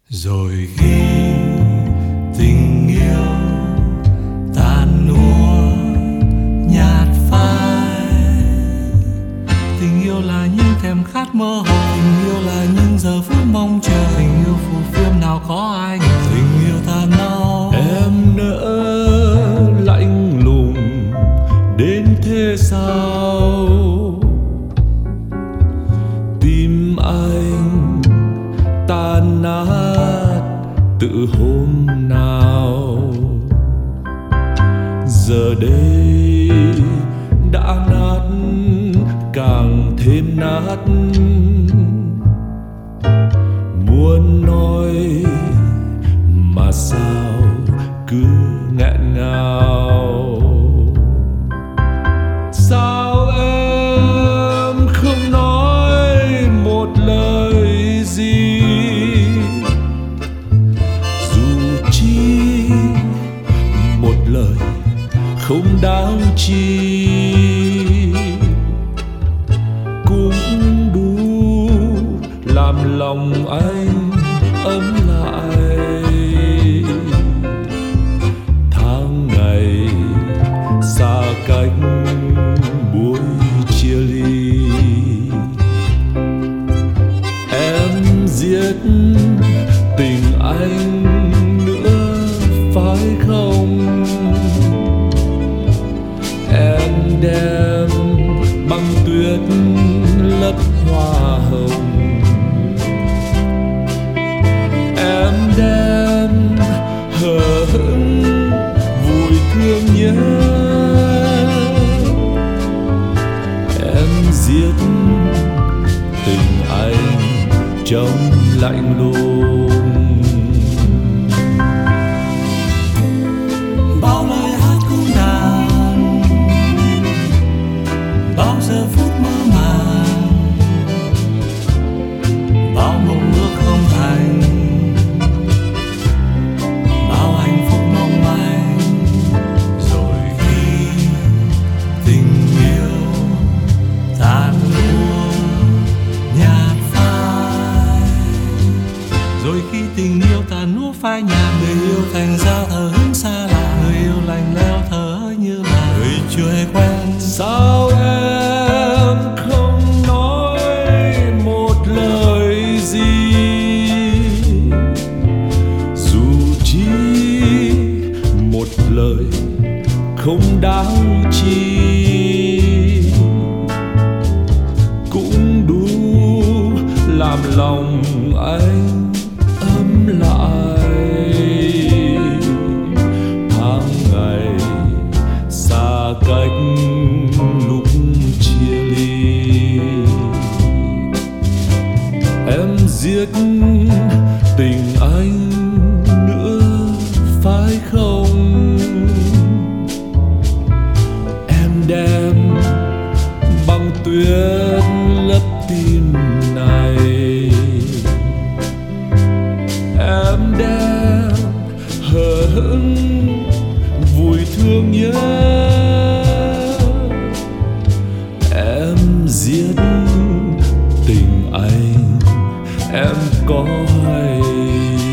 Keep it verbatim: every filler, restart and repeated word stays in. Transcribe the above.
Rồi khi tình yêu tàn úa nhạt phai, tình yêu là những thèm khát mơ hồ, tình yêu là những giờ phút mong chờ, tình yêu phù phiếm nào có ai ngờ, tình yêu tàn mau. Em nỡ lạnh lùng đến thế sao? Tim anh tan nát từ hôm nào, giờ đây đã nát càng thêm nát. Muốn nói mà sao cứ nghẹn ngào. Sao em không nói một lời gì, dù chỉ một lời không đáng chi, cũng đủ làm lòng anh ấm lại. Tháng ngày xa cách buổi chia ly, em giết tình anh nữa phải không? Em đem băng tuyết lấp hoa hồng, em đem hờ hững vui thương nhớ. Em giết tình anh trong lạnh lùng. Bao lời hát cung đàn, bao giờ phút mơ màng, bao mộng ước không thành, bao hạnh phúc mong manh. Rồi khi tình yêu tàn úa nhạt phai, rồi khi tình yêu tàn úa phai nhạt, người yêu thành ra thờ hững xa lạ, người yêu lạnh lẽo thở như là người chưa hề quen. Sao em không nói một lời gì, dù chỉ một lời không đáng chi, cũng đủ làm lòng anh ấm lại. Tháng ngày xa cách lúc chia ly, em giết tình anh nữa phải không? Em đem băng tuyết lấp tim này, em đem hờ hững vui thương nhớ. Em giết tình anh, em có hay